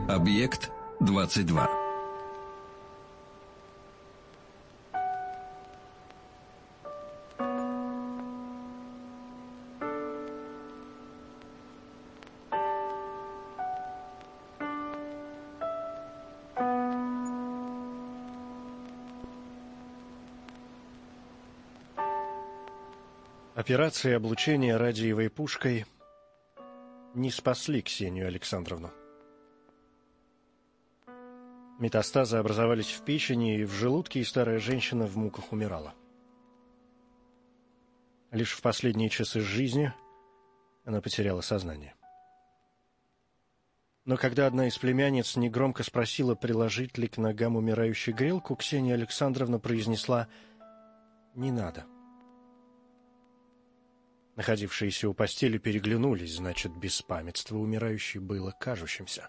Объект 22. Операции облучения радиевой пушкой не спасли Ксению Александровну. Метастазы образовались в печени и в желудке, и старая женщина в муках умирала. Лишь в последние часы жизни она потеряла сознание. Но когда одна из племянниц негромко спросила, приложить ли к ногам умирающей грелку, Ксения Александровна произнесла: «Не надо». Находившиеся у постели переглянулись, значит, беспамятство умирающей было кажущимся.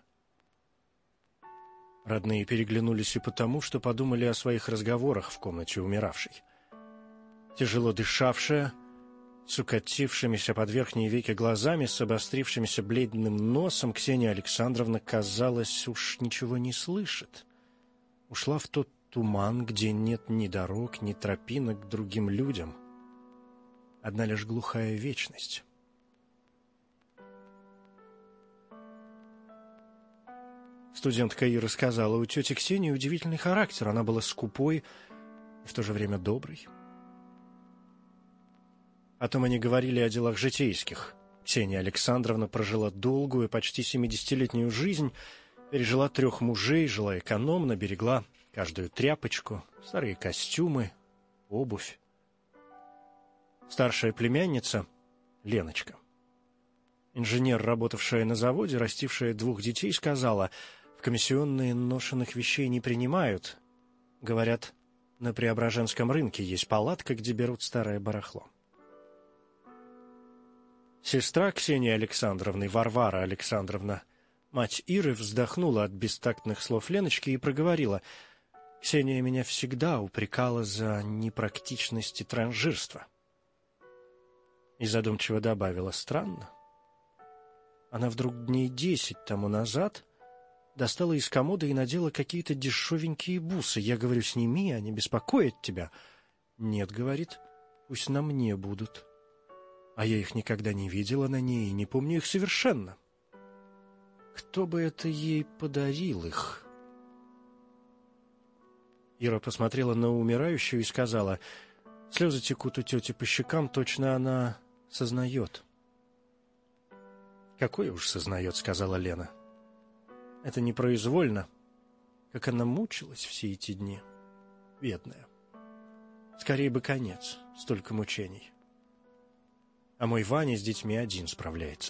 Родные переглянулись и потому, что подумали о своих разговорах в комнате умиравшей. Тяжело дышавшая, с укатившимися под верхние веки глазами, с обострившимся бледным носом, Ксения Александровна, казалось, уж ничего не слышит. Ушла в тот туман, где нет ни дорог, ни тропинок к другим людям. Одна лишь глухая вечность. Студентка Ира сказала, у тети Ксении удивительный характер. Она была скупой и в то же время доброй. Потом они говорили о делах житейских. Ксения Александровна прожила долгую, почти 70-летнюю жизнь, пережила 3 мужей, жила экономно, берегла каждую тряпочку, старые костюмы, обувь. Старшая племянница, Леночка, инженер, работавшая на заводе, растившая 2 детей, сказала, в комиссионные ношеных вещей не принимают. Говорят, на Преображенском рынке есть палатка, где берут старое барахло. Сестра Ксении Александровны, Варвара Александровна, мать Иры, вздохнула от бестактных слов Леночки и проговорила: «Ксения меня всегда упрекала за непрактичность и транжирство». И задумчиво добавила: странно. Она вдруг дней 10 тому назад достала из комода и надела какие-то дешевенькие бусы. Я говорю: сними, они беспокоят тебя. Нет, говорит, пусть на мне будут. А я их никогда не видела на ней и не помню их совершенно. Кто бы это ей подарил их? Ира посмотрела на умирающую и сказала: слезы текут у тети по щекам, точно она сознает. «Какое уж сознает», — сказала Лена. «Это непроизвольно, как она мучилась все эти дни, бедная. Скорее бы конец, столько мучений. А мой Ваня с детьми один справляется».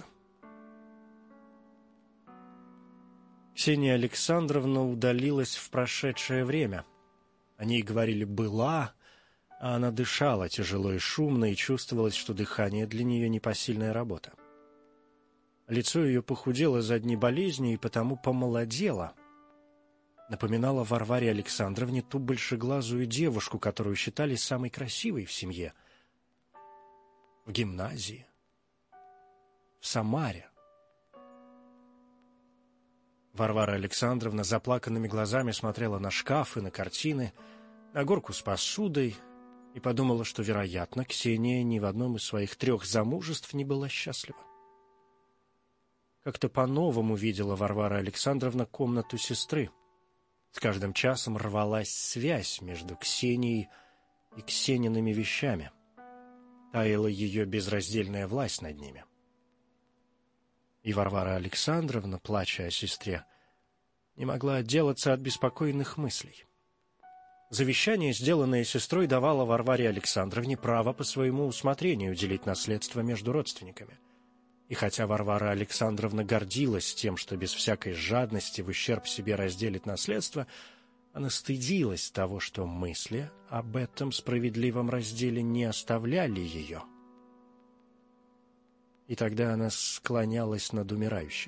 Ксения Александровна удалилась в прошедшее время. О ней говорили «была», а она дышала тяжело и шумно, и чувствовалось, что дыхание для нее непосильная работа. Лицо ее похудело за дни болезни и потому помолодело. Напоминала Варваре Александровне ту большеглазую девушку, которую считали самой красивой в семье. В гимназии. В Самаре. Варвара Александровна заплаканными глазами смотрела на шкаф и на картины, на горку с посудой, и подумала, что, вероятно, Ксения ни в одном из своих 3 замужеств не была счастлива. Как-то по-новому видела Варвара Александровна комнату сестры. С каждым часом рвалась связь между Ксенией и Ксениными вещами. Таяла ее безраздельная власть над ними. И Варвара Александровна, плача о сестре, не могла отделаться от беспокойных мыслей. Завещание, сделанное сестрой, давало Варваре Александровне право по своему усмотрению делить наследство между родственниками. И хотя Варвара Александровна гордилась тем, что без всякой жадности в ущерб себе разделит наследство, она стыдилась того, что мысли об этом справедливом разделе не оставляли ее. И тогда она склонялась над умирающей.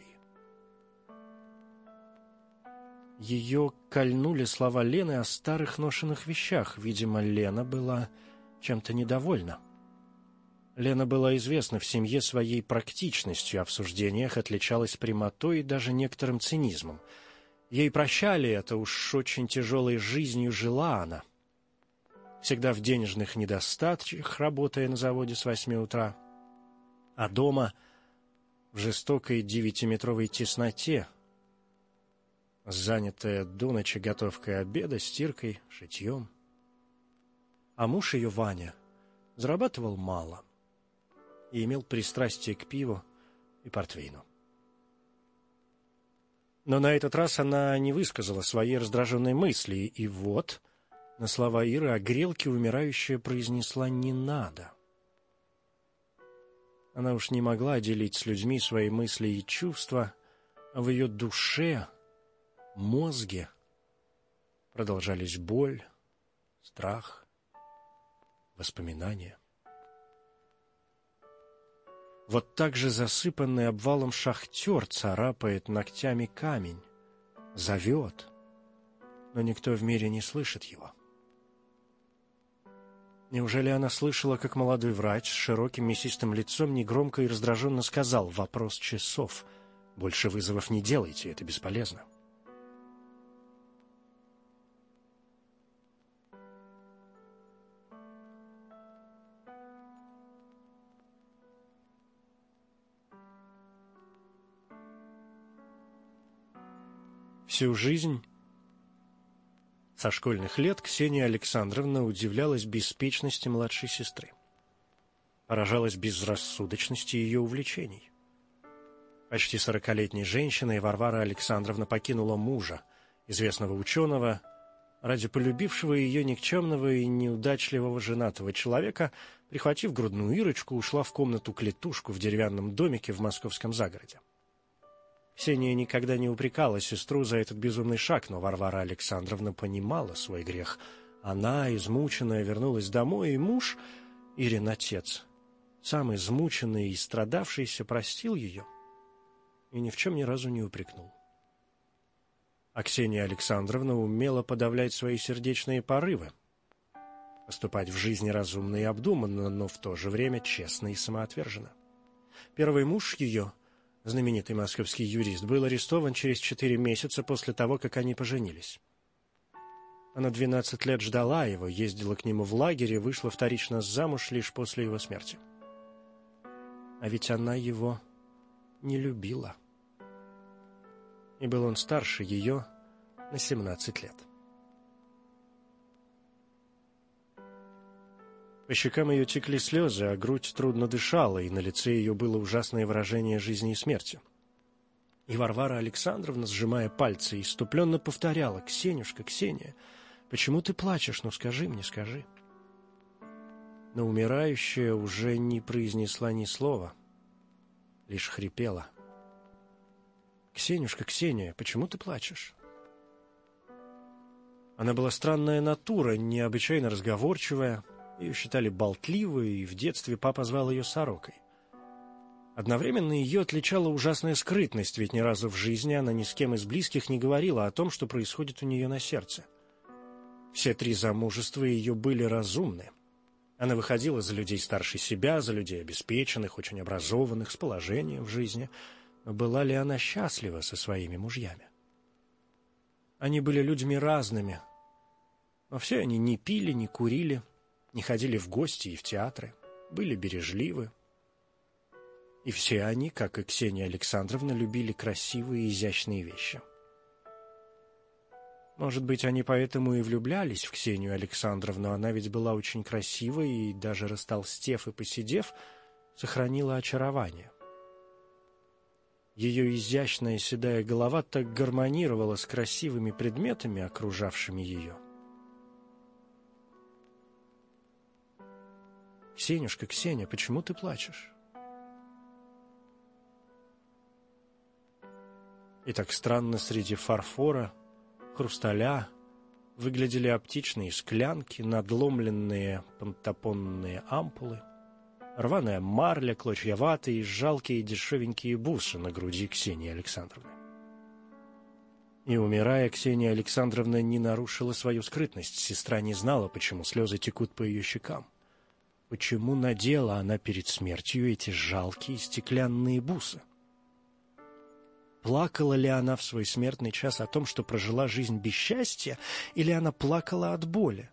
Ее кольнули слова Лены о старых ношенных вещах. Видимо, Лена была чем-то недовольна. Лена была известна в семье своей практичностью, а в суждениях отличалась прямотой и даже некоторым цинизмом. Ей прощали это, уж очень тяжелой жизнью жила она. Всегда в денежных недостатках, работая на заводе с 8 утра, а дома в жестокой 9-метровой тесноте, занятая до ночи готовкой обеда, стиркой, шитьем. А муж ее, Ваня, зарабатывал мало и имел пристрастие к пиву и портвейну. Но на этот раз она не высказала своей раздраженной мысли, и вот на слова Иры о грелке умирающая произнесла «не надо». Она уж не могла делить с людьми свои мысли и чувства, а в ее душе, мозге продолжались боль, страх, воспоминания. Вот так же засыпанный обвалом шахтер царапает ногтями камень, зовет, но никто в мире не слышит его. Неужели она слышала, как молодой врач с широким мясистым лицом негромко и раздраженно сказал: «Вопрос часов. Больше вызовов не делайте, это бесполезно». Всю жизнь, со школьных лет, Ксения Александровна удивлялась беспечности младшей сестры. Поражалась безрассудочности ее увлечений. Почти 40-летней женщиной Варвара Александровна покинула мужа, известного ученого, ради полюбившего ее никчемного и неудачливого женатого человека, прихватив грудную Ирочку, ушла в комнату-клетушку в деревянном домике в московском загороде. Ксения никогда не упрекала сестру за этот безумный шаг, но Варвара Александровна понимала свой грех. Она, измученная, вернулась домой, и муж, Ирин отец, сам измученный и страдавшийся, простил ее и ни в чем ни разу не упрекнул. А Ксения Александровна умела подавлять свои сердечные порывы, поступать в жизни разумно и обдуманно, но в то же время честно и самоотверженно. Первый муж ее, знаменитый московский юрист, был арестован через 4 месяца после того, как они поженились. Она 12 лет ждала его, ездила к нему в лагерь и вышла вторично замуж лишь после его смерти. А ведь она его не любила. И был он старше ее на 17 лет. По щекам ее текли слезы, а грудь трудно дышала, и на лице ее было ужасное выражение жизни и смерти. И Варвара Александровна, сжимая пальцы, иступленно повторяла: «Ксенюшка, Ксения, почему ты плачешь? Ну скажи мне, скажи». Но умирающая уже не произнесла ни слова, лишь хрипела: «Ксенюшка, Ксения, почему ты плачешь?» Она была странная натура, необычайно разговорчивая. Ее считали болтливой, и в детстве папа звал ее Сорокой. Одновременно ее отличала ужасная скрытность, ведь ни разу в жизни она ни с кем из близких не говорила о том, что происходит у нее на сердце. Все 3 замужества ее были разумны. Она выходила за людей старше себя, за людей обеспеченных, очень образованных, с положением в жизни. Но была ли она счастлива со своими мужьями? Они были людьми разными, но все они не пили, не курили, не ходили в гости и в театры, были бережливы. И все они, как и Ксения Александровна, любили красивые и изящные вещи. Может быть, они поэтому и влюблялись в Ксению Александровну, она ведь была очень красивой и, даже растолстев и поседев, сохранила очарование. Ее изящная седая голова так гармонировала с красивыми предметами, окружавшими ее. «Ксенюшка, Ксения, почему ты плачешь?» И так странно среди фарфора, хрусталя выглядели аптечные склянки, надломленные пантопонные ампулы, рваная марля, клочья ваты и жалкие дешевенькие бусы на груди Ксении Александровны. И, умирая, Ксения Александровна не нарушила свою скрытность. Сестра не знала, почему слезы текут по ее щекам. Почему надела она перед смертью эти жалкие стеклянные бусы? Плакала ли она в свой смертный час о том, что прожила жизнь без счастья, или она плакала от боли?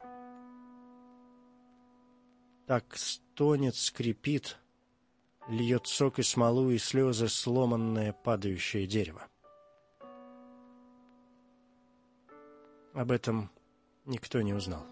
Так стонет, скрипит, льет сок и смолу и слезы сломанное падающее дерево. Об этом никто не узнал.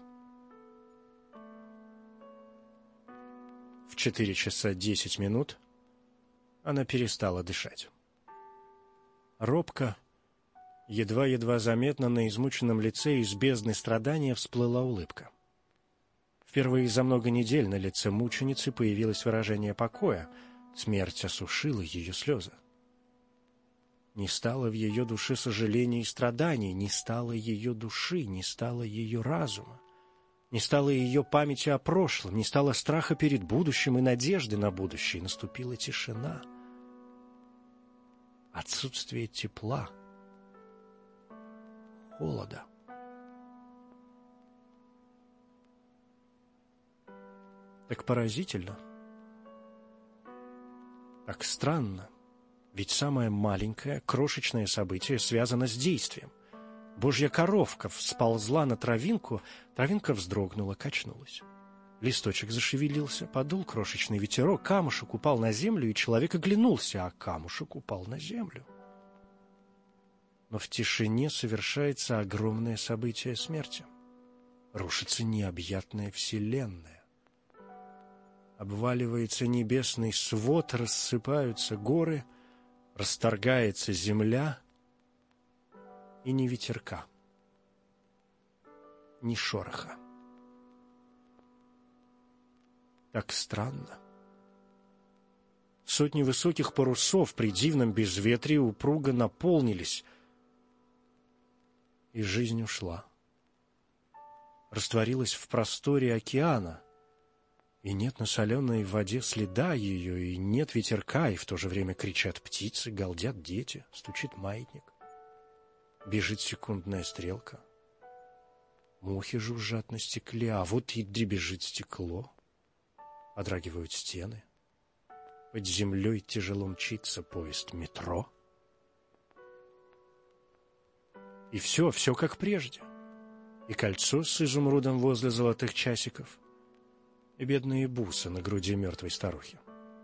В 4 часа 10 минут она перестала дышать. Робко, едва-едва заметно на измученном лице из бездны страдания всплыла улыбка. Впервые за много недель на лице мученицы появилось выражение покоя. Смерть осушила ее слезы. Не стало в ее душе сожаления и страданий, не стало ее души, не стало ее разума, не стало ее памяти о прошлом, не стало страха перед будущим и надежды на будущее. Наступила тишина, отсутствие тепла, холода. Так поразительно, так странно, ведь самое маленькое, крошечное событие связано с действием. Божья коровка всползла на травинку, травинка вздрогнула, качнулась. Листочек зашевелился, подул крошечный ветерок, камушек упал на землю, и человек оглянулся, а камушек упал на землю. Но в тишине совершается огромное событие смерти. Рушится необъятная вселенная. Обваливается небесный свод, рассыпаются горы, расторгается земля, и ни ветерка, ни шороха. Так странно. Сотни высоких парусов при дивном безветрии упруго наполнились, и жизнь ушла. Растворилась в просторе океана, и нет на соленой воде следа ее, и нет ветерка, и в то же время кричат птицы, галдят дети, стучит маятник. Бежит секундная стрелка. Мухи жужжат на стекле, а вот и дребезжит стекло. Подрагивают стены. Под землей тяжело мчится поезд метро. И все как прежде. И кольцо с изумрудом возле золотых часиков, и бедные бусы на груди мертвой старухи.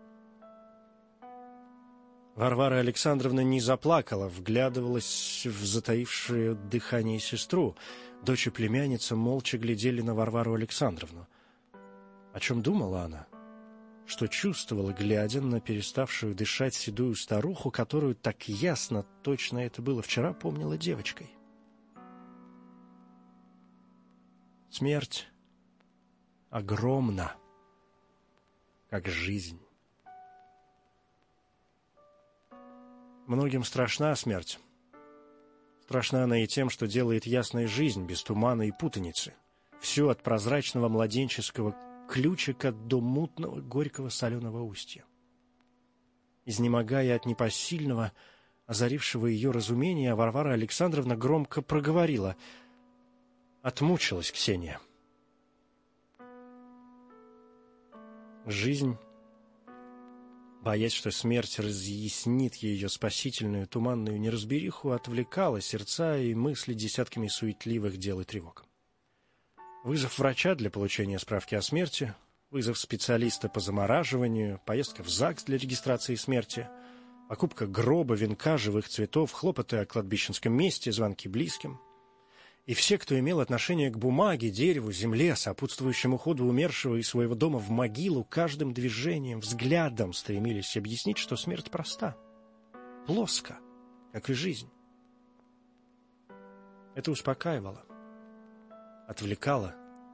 Варвара Александровна не заплакала, вглядывалась в затаившее дыхание сестру. Дочь и племянница молча глядели на Варвару Александровну. О чем думала она? Что чувствовала, глядя на переставшую дышать седую старуху, которую так ясно, точно это было вчера, помнила девочкой? Смерть огромна, как жизнь. Многим страшна смерть. Страшна она и тем, что делает ясной жизнь без тумана и путаницы. Все от прозрачного младенческого ключика до мутного горького соленого устья. Изнемогая от непосильного, озарившего ее разумения, Варвара Александровна громко проговорила: «Отмучилась Ксения». Жизнь, боясь, что смерть разъяснит ее спасительную туманную неразбериху, отвлекала сердца и мысли десятками суетливых дел и тревог. Вызов врача для получения справки о смерти, вызов специалиста по замораживанию, поездка в ЗАГС для регистрации смерти, покупка гроба, венка, живых цветов, хлопоты о кладбищенском месте, звонки близким. И все, кто имел отношение к бумаге, дереву, земле, сопутствующему уходу умершего из своего дома в могилу, каждым движением, взглядом стремились объяснить, что смерть проста, плоска, как и жизнь. Это успокаивало, отвлекало.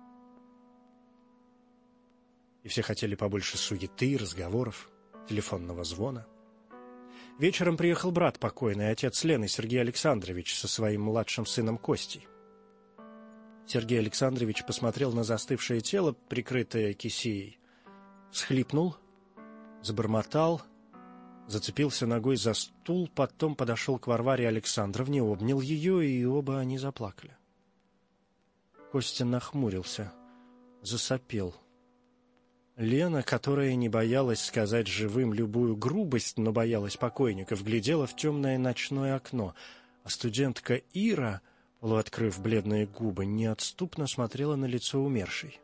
И все хотели побольше суеты, разговоров, телефонного звона. Вечером приехал брат покойный, отец Лены, Сергей Александрович, со своим младшим сыном Костей. Сергей Александрович посмотрел на застывшее тело, прикрытое кисеей, всхлипнул, забормотал, зацепился ногой за стул, потом подошел к Варваре Александровне, обнял ее, и оба они заплакали. Костя нахмурился, засопел. Лена, которая не боялась сказать живым любую грубость, но боялась покойников, глядела в темное ночное окно, а студентка Ира, полуоткрыв бледные губы, неотступно смотрела на лицо умершей.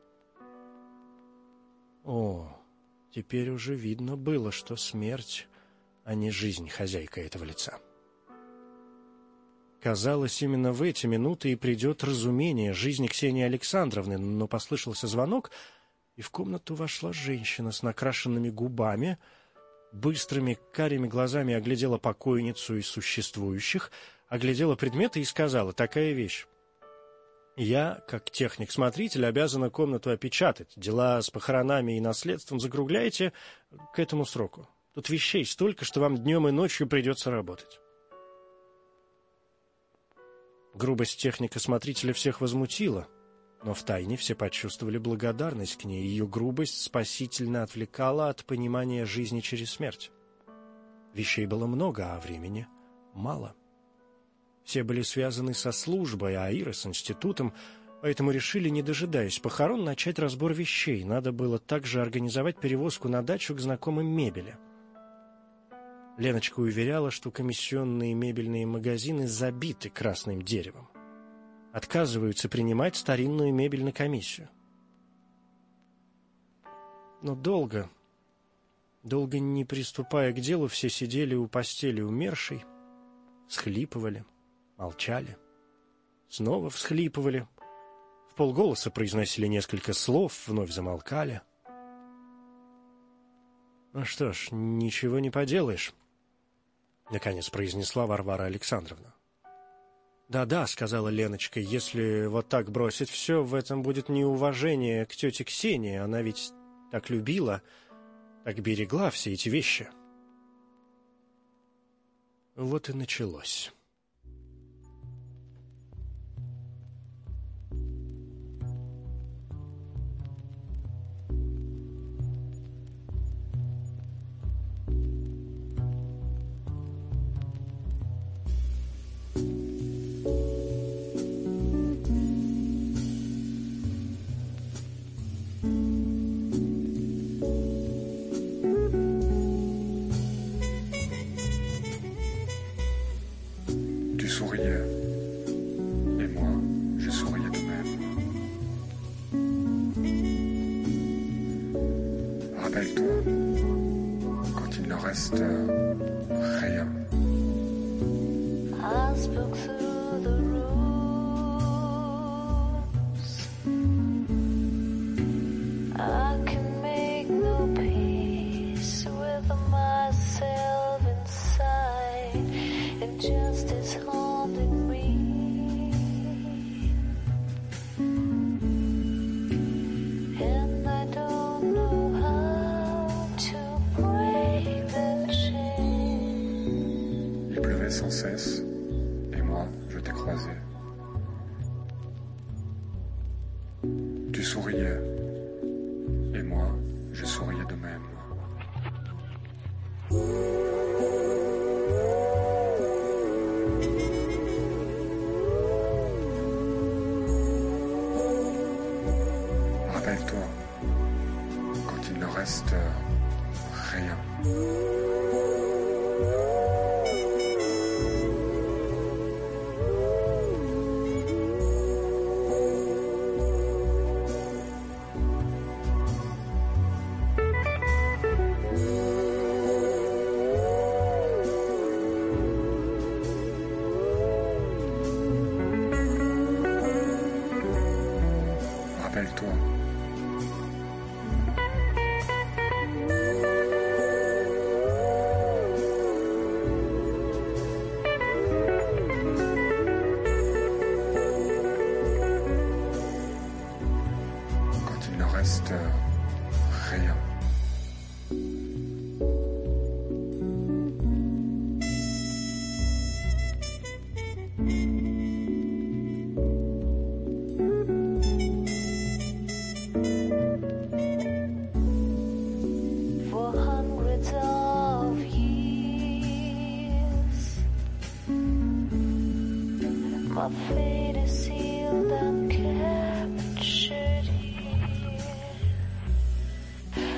О, теперь уже видно было, что смерть, а не жизнь хозяйка этого лица. Казалось, именно в эти минуты и придет разумение жизни Ксении Александровны, но послышался звонок, и в комнату вошла женщина с накрашенными губами, быстрыми карими глазами оглядела покойницу и существующих, оглядела предметы и сказала: «Такая вещь. Я, как техник-смотритель, обязана комнату опечатать. Дела с похоронами и наследством закругляйте к этому сроку. Тут вещей столько, что вам днем и ночью придется работать». Грубость техника-смотрителя всех возмутила, но втайне все почувствовали благодарность к ней. Ее грубость спасительно отвлекала от понимания жизни через смерть. Вещей было много, а времени мало. Все были связаны со службой, а Ира с институтом, поэтому решили, не дожидаясь похорон, начать разбор вещей. Надо было также организовать перевозку на дачу к знакомым мебели. Леночка уверяла, что комиссионные мебельные магазины забиты красным деревом. Отказываются принимать старинную мебель на комиссию. Но долго не приступая к делу, все сидели у постели умершей, всхлипывали, молчали, снова всхлипывали, вполголоса произносили несколько слов, вновь замолкали. «Ну что ж, ничего не поделаешь», — наконец произнесла Варвара Александровна. «Да-да», — сказала Леночка, — «если вот так бросить все, в этом будет неуважение к тете Ксении. Она ведь так любила, так берегла все эти вещи». Вот и началось. Sans cesse, et moi, je t'ai croisé. Tu souriais, et moi, je souriais de même. Rappelle-toi, quand il ne reste rien. Rappelle-toi. Quand il ne reste rien. My fate is sealed and captured here.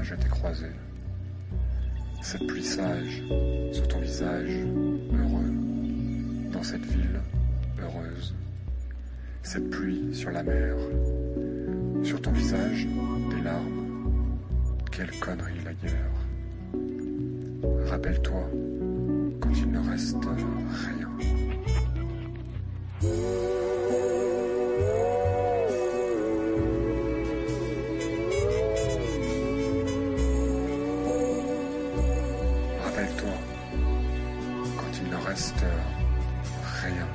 je t'ai croisé. Cette pluie sage sur ton visage heureux, dans cette ville heureuse. Cette pluie sur la mer, sur ton visage des larmes. Quelle connerie la guerre. Rappelle-toi quand il ne reste rien. Rappelle-toi quand il ne reste rien.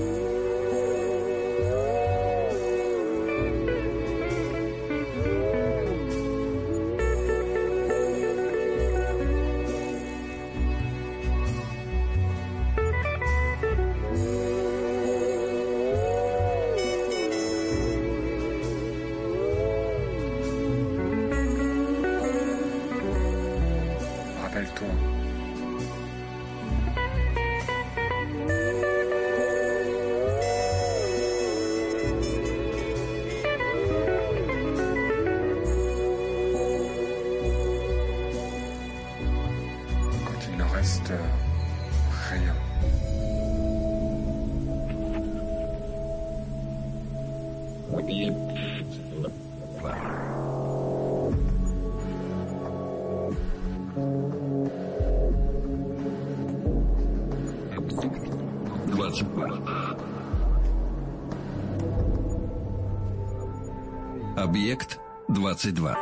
Rappelle-toi. Quand il ne reste rien. Объект 22.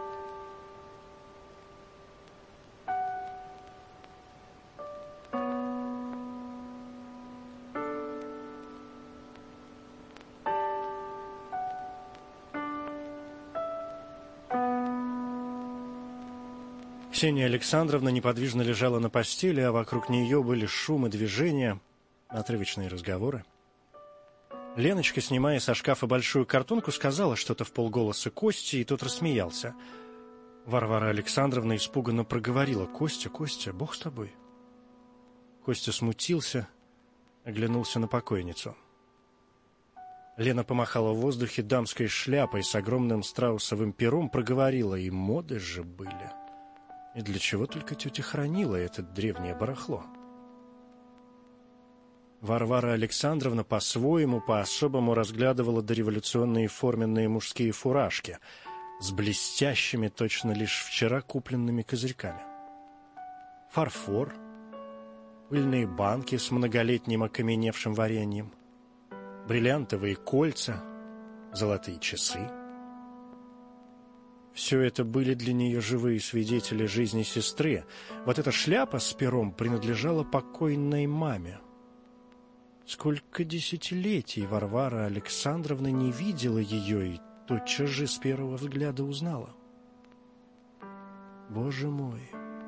Ксения Александровна неподвижно лежала на постели, а вокруг нее были шум и движения, отрывочные разговоры. Леночка, снимая со шкафа большую картонку, сказала что-то вполголоса Косте, и тот рассмеялся. Варвара Александровна испуганно проговорила: «Костя, Костя, Бог с тобой». Костя смутился, оглянулся на покойницу. Лена помахала в воздухе дамской шляпой с огромным страусовым пером, проговорила: «И моды же были. И для чего только тетя хранила это древнее барахло?» Варвара Александровна по-своему, по-особому разглядывала дореволюционные форменные мужские фуражки с блестящими, точно лишь вчера купленными козырьками. Фарфор, пыльные банки с многолетним окаменевшим вареньем, бриллиантовые кольца, золотые часы. Все это были для нее живые свидетели жизни сестры. Вот эта шляпа с пером принадлежала покойной маме. Сколько десятилетий Варвара Александровна не видела ее и тотчас же с первого взгляда узнала. Боже мой,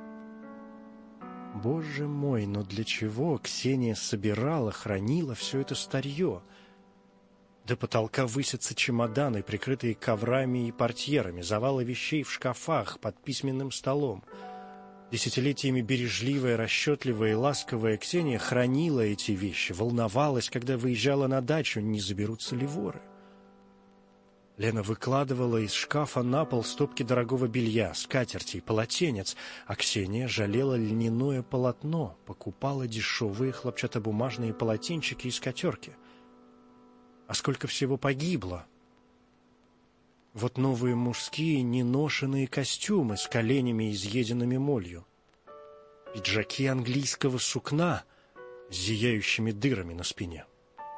но для чего Ксения собирала, хранила все это старье? До потолка высятся чемоданы, прикрытые коврами и портьерами, завалы вещей в шкафах под письменным столом. Десятилетиями бережливая, расчетливая и ласковая Ксения хранила эти вещи, волновалась, когда выезжала на дачу, не заберутся ли воры. Лена выкладывала из шкафа на пол стопки дорогого белья, скатертей, полотенец, а Ксения жалела льняное полотно, покупала дешевые хлопчатобумажные полотенчики и скатерки. А сколько всего погибло! Вот новые мужские неношенные костюмы с коленями, изъеденными молью. Пиджаки английского сукна с зияющими дырами на спине.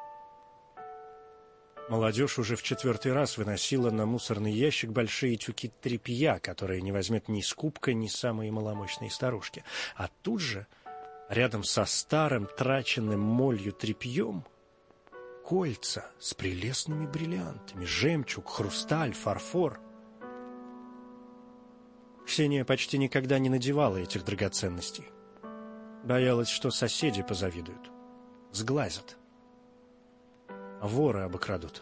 Молодежь уже в 4-й раз выносила на мусорный ящик большие тюки тряпья, которые не возьмет ни скупка, ни самые маломощные старушки. А тут же, рядом со старым, траченным молью тряпьем, кольца с прелестными бриллиантами, жемчуг, хрусталь, фарфор. Ксения почти никогда не надевала этих драгоценностей. Боялась, что соседи позавидуют, сглазят, воры обокрадут.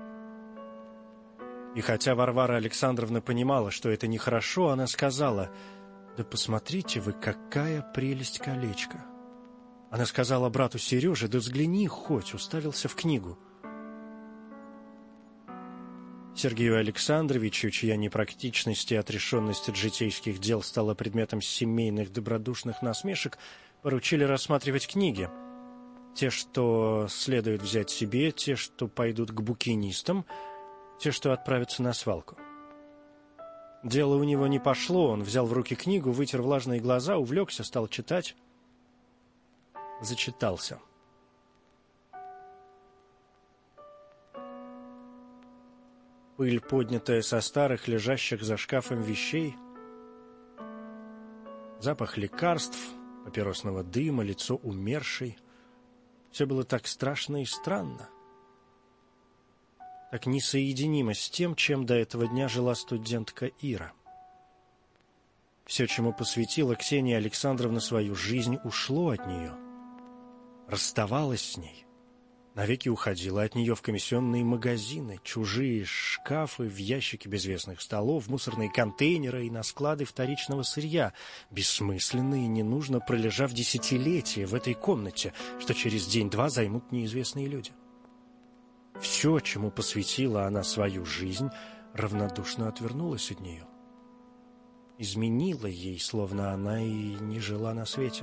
И хотя Варвара Александровна понимала, что это нехорошо, она сказала: «Да посмотрите вы, какая прелесть колечко!» Она сказала брату Сереже: «Да взгляни хоть», уставился в книгу. Сергею Александровичу, чья непрактичность и отрешенность от житейских дел стала предметом семейных добродушных насмешек, поручили рассматривать книги. Те, что следует взять себе, те, что пойдут к букинистам, те, что отправятся на свалку. Дело у него не пошло, он взял в руки книгу, вытер влажные глаза, увлекся, стал читать. Зачитался. Пыль, поднятая со старых, лежащих за шкафом вещей, запах лекарств, папиросного дыма, лицо умершей. Все было так страшно и странно, так несоединимо с тем, чем до этого дня жила студентка Ира. Все, чему посвятила Ксения Александровна свою жизнь, ушло от нее, расставалось с ней, навеки уходила от нее в комиссионные магазины, чужие шкафы, в ящики безвестных столов, в мусорные контейнеры и на склады вторичного сырья, бессмысленно и не нужно, пролежав десятилетия в этой комнате, что через день-два займут неизвестные люди. Все, чему посвятила она свою жизнь, равнодушно отвернулось от нее. Изменила ей, словно она и не жила на свете.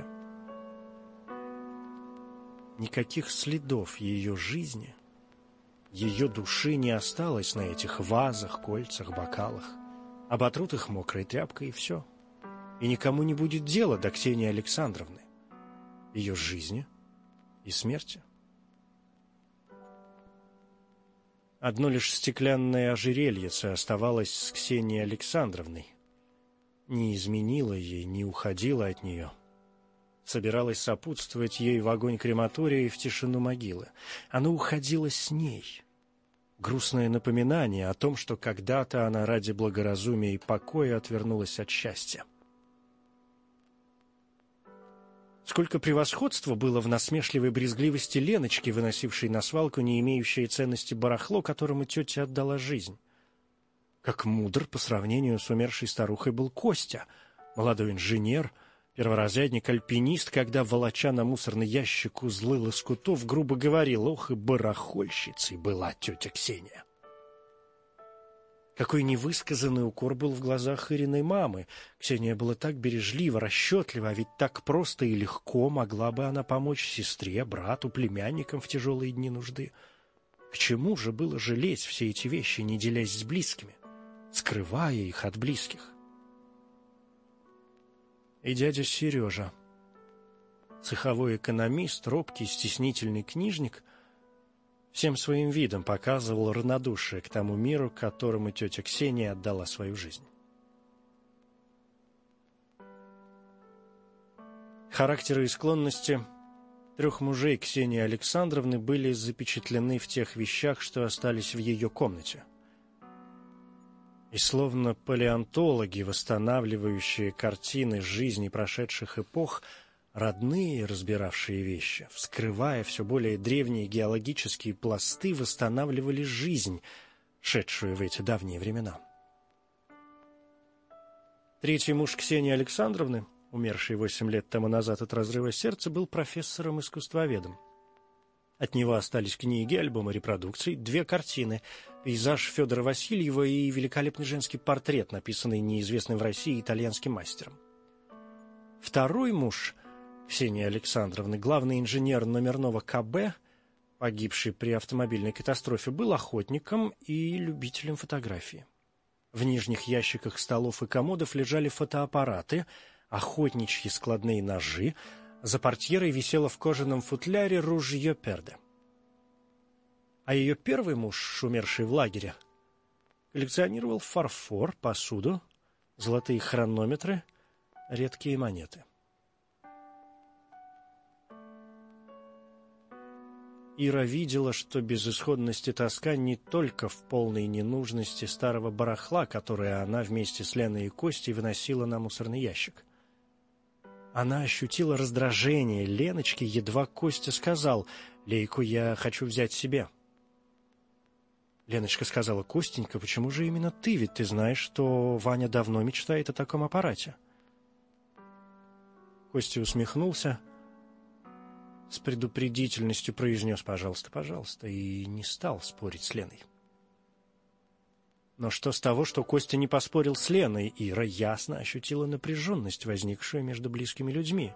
Никаких следов ее жизни, ее души не осталось на этих вазах, кольцах, бокалах. Оботрут их мокрой тряпкой, и все. И никому не будет дела до Ксении Александровны, ее жизни и смерти. Одно лишь стеклянное ожерельице оставалось с Ксенией Александровной. Не изменило ей, не уходило от нее. Собиралась сопутствовать ей в огонь крематория и в тишину могилы. Оно уходило с ней. Грустное напоминание о том, что когда-то она ради благоразумия и покоя отвернулась от счастья. Сколько превосходства было в насмешливой брезгливости Леночки, выносившей на свалку не имеющее ценности барахло, которому тетя отдала жизнь. Как мудр по сравнению с умершей старухой был Костя, молодой инженер, перворазрядник-альпинист, когда, волоча на мусорный ящик узлы лоскутов, грубо говорил: «Ох, и барахольщицей была тетя Ксения». Какой невысказанный укор был в глазах Ириной мамы. Ксения была так бережлива, расчетлива, а ведь так просто и легко могла бы она помочь сестре, брату, племянникам в тяжелые дни нужды. К чему же было жалеть все эти вещи, не делясь с близкими, скрывая их от близких? И дядя Сережа, цеховой экономист, робкий, стеснительный книжник, всем своим видом показывал равнодушие к тому миру, которому тетя Ксения отдала свою жизнь. Характеры и склонности трех мужей Ксении Александровны были запечатлены в тех вещах, что остались в ее комнате. И словно палеонтологи, восстанавливающие картины жизни прошедших эпох, родные, разбиравшие вещи, вскрывая все более древние геологические пласты, восстанавливали жизнь, шедшую в эти давние времена. Третий муж Ксении Александровны, умерший 8 лет тому назад от разрыва сердца, был профессором-искусствоведом. От него остались книги, альбомы репродукций, 2 картины: пейзаж Федора Васильева и великолепный женский портрет, написанный неизвестным в России итальянским мастером. Второй муж Ксении Александровны, главный инженер номерного КБ, погибший при автомобильной катастрофе, был охотником и любителем фотографии. В нижних ящиках столов и комодов лежали фотоаппараты, охотничьи складные ножи, за портьерой висело в кожаном футляре ружье Перде. А ее первый муж, умерший в лагере, коллекционировал фарфор, посуду, золотые хронометры, редкие монеты. Ира видела, что безысходность и тоска не только в полной ненужности старого барахла, которое она вместе с Леной и Костей выносила на мусорный ящик. Она ощутила раздражение Леночки, едва Костя сказал: «Лейку я хочу взять себе». Леночка сказала: «Костенька, почему же именно ты? Ведь ты знаешь, что Ваня давно мечтает о таком аппарате». Костя усмехнулся, с предупредительностью произнес: «Пожалуйста, пожалуйста», и не стал спорить с Леной. Но что с того, что Костя не поспорил с Леной? Ира ясно ощутила напряженность, возникшую между близкими людьми.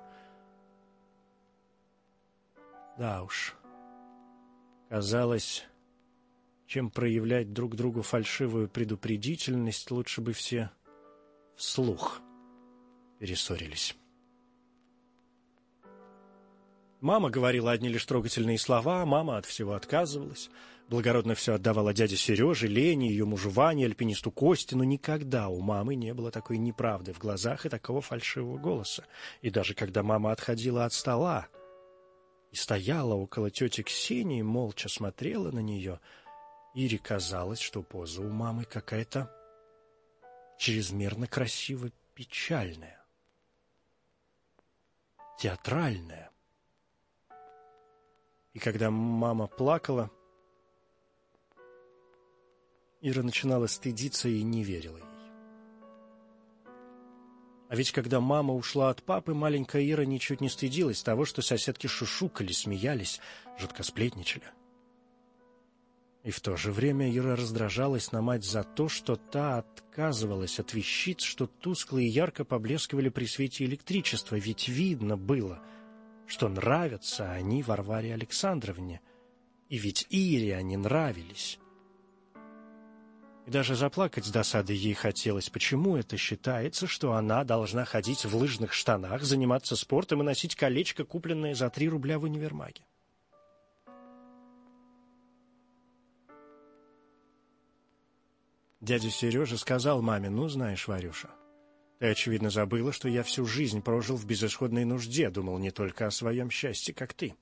Да уж. Казалось, чем проявлять друг другу фальшивую предупредительность, лучше бы все вслух перессорились. Мама говорила одни лишь трогательные слова, мама от всего отказывалась. Благородно все отдавала дяде Сереже, Лене, ее мужу Ване, альпинисту Косте, но никогда у мамы не было такой неправды в глазах и такого фальшивого голоса. И даже когда мама отходила от стола и стояла около тети Ксении, молча смотрела на нее, Ире казалось, что поза у мамы какая-то чрезмерно красиво печальная, театральная. И когда мама плакала, Ира начинала стыдиться и не верила ей. А ведь когда мама ушла от папы, маленькая Ира ничуть не стыдилась того, что соседки шушукали, смеялись, жутко сплетничали. И в то же время Ира раздражалась на мать за то, что та отказывалась от вещиц, что тускло и ярко поблескивали при свете электричества, ведь видно было, что нравятся они Варваре Александровне, и ведь Ире они нравились. И даже заплакать с досады ей хотелось. Почему это считается, что она должна ходить в лыжных штанах, заниматься спортом и носить колечко, купленное за 3 рубля в универмаге? Дядя Сережа сказал маме: «Ну, знаешь, Варюша, ты, очевидно, забыла, что я всю жизнь прожил в безысходной нужде, думал не только о своем счастье, как ты».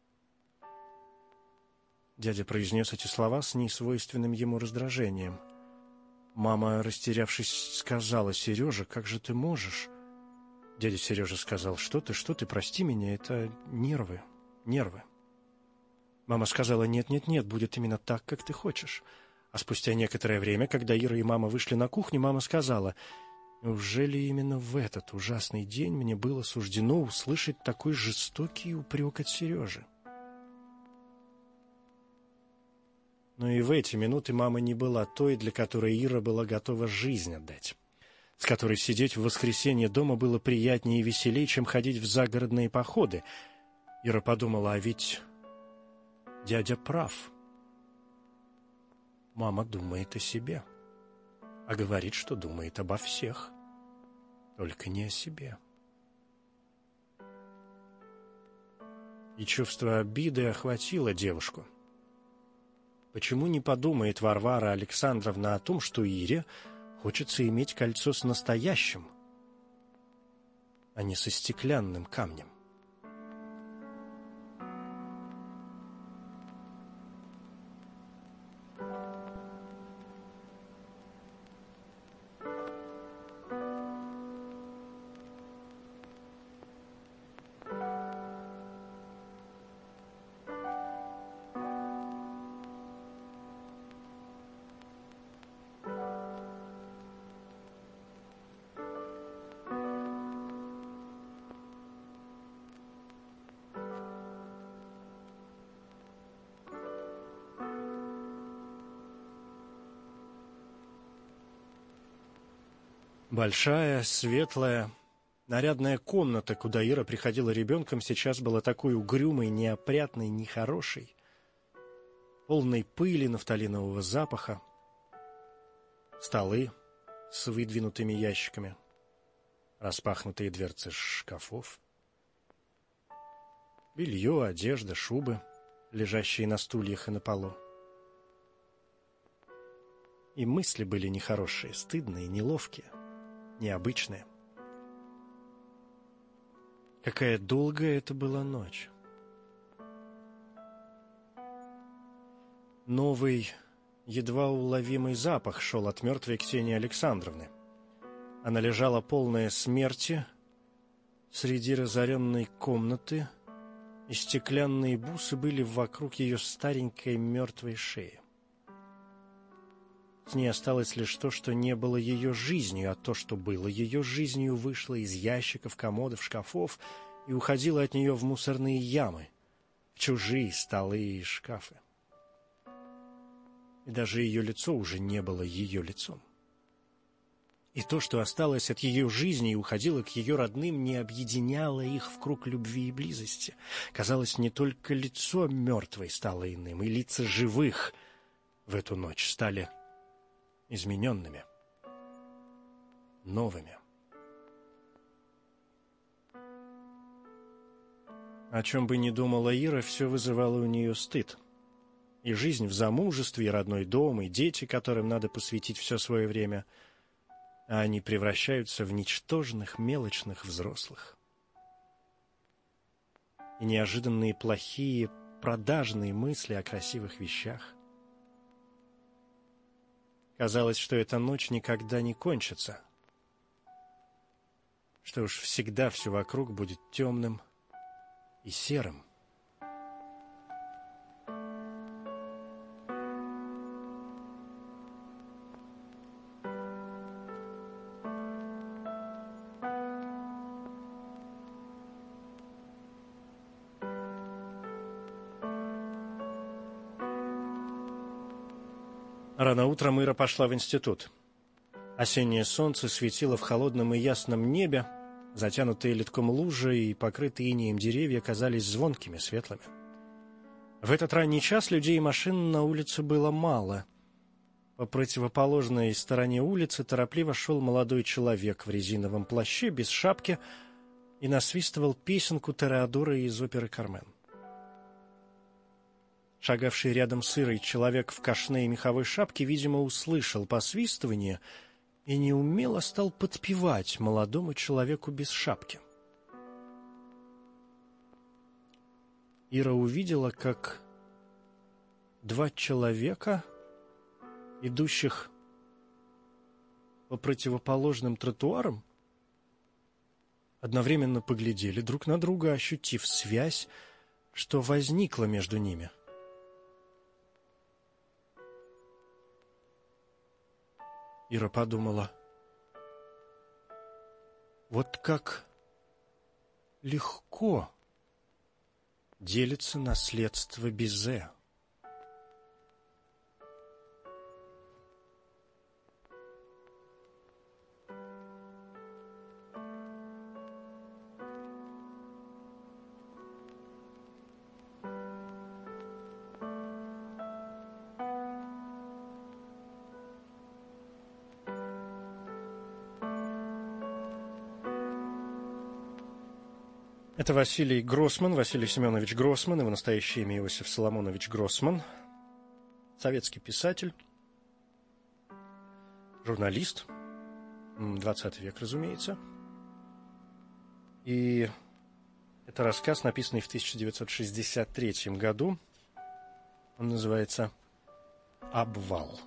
Дядя произнес эти слова с несвойственным ему раздражением. Мама, растерявшись, сказала: «Сережа, как же ты можешь?» Дядя Сережа сказал: что ты, прости меня, это нервы. Мама сказала: нет, будет именно так, как ты хочешь. А спустя некоторое время, когда Ира и мама вышли на кухню, мама сказала: неужели именно в этот ужасный день мне было суждено услышать такой жестокий упрек от Сережи? Но и в эти минуты мама не была той, для которой Ира была готова жизнь отдать, с которой сидеть в воскресенье дома было приятнее и веселее, чем ходить в загородные походы. Ира подумала: а ведь дядя прав. Мама думает о себе, а говорит, что думает обо всех, только не о себе. И чувство обиды охватило девушку. Почему не подумает Варвара Александровна о том, что Ире хочется иметь кольцо с настоящим, а не со стеклянным камнем? Большая, светлая, нарядная комната, куда Ира приходила ребенком, сейчас была такой угрюмой, неопрятной, нехорошей, полной пыли, нафталинового запаха, столы с выдвинутыми ящиками, распахнутые дверцы шкафов, белье, одежда, шубы, лежащие на стульях и на полу. И мысли были нехорошие, стыдные, неловкие, необычные. Какая долгая это была ночь. Новый, едва уловимый запах шел от мертвой Ксении Александровны. Она лежала полная смерти среди разоренной комнаты, и стеклянные бусы были вокруг ее старенькой мертвой шеи. С ней осталось лишь то, что не было ее жизнью, а то, что было ее жизнью, вышло из ящиков, комодов, шкафов и уходило от нее в мусорные ямы, в чужие столы и шкафы. и даже ее лицо уже не было ее лицом. И то, что осталось от ее жизни и уходило к ее родным, не объединяло их в круг любви и близости. Казалось, не только лицо мертвой стало иным, и лица живых в эту ночь стали измененными, новыми. О чем бы ни думала Ира, все вызывало у нее стыд. И жизнь в замужестве, и родной дом, и дети, которым надо посвятить все свое время, а они превращаются в ничтожных, мелочных взрослых. И неожиданные плохие, продажные мысли о красивых вещах. Казалось, что эта ночь никогда не кончится, что уж всегда все вокруг будет темным и серым. Рано утром Ира пошла в институт. Осеннее солнце светило в холодном и ясном небе, затянутые ледком лужи и покрытые инеем деревья казались звонкими, светлыми. В этот ранний час людей и машин на улице было мало. По противоположной стороне улицы торопливо шел молодой человек в резиновом плаще, без шапки, и насвистывал песенку Тореадора из оперы «Кармен». Шагавший рядом с Ирой человек в кашне и меховой шапке, видимо, услышал посвистывание и неумело стал подпевать молодому человеку без шапки. Ира увидела, как два человека, идущих по противоположным тротуарам, одновременно поглядели друг на друга, ощутив связь, что возникла между ними. Ира подумала: вот как легко делится наследство Бизе. Это Василий Гроссман, Василий Семенович Гроссман, его настоящее имя Иосиф Соломонович Гроссман, советский писатель, журналист, 20 век, разумеется. И это рассказ, написанный в 1963 году. Он называется «Обвал».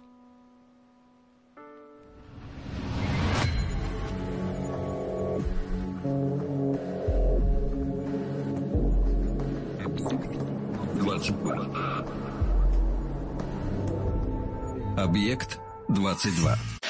Объект 22.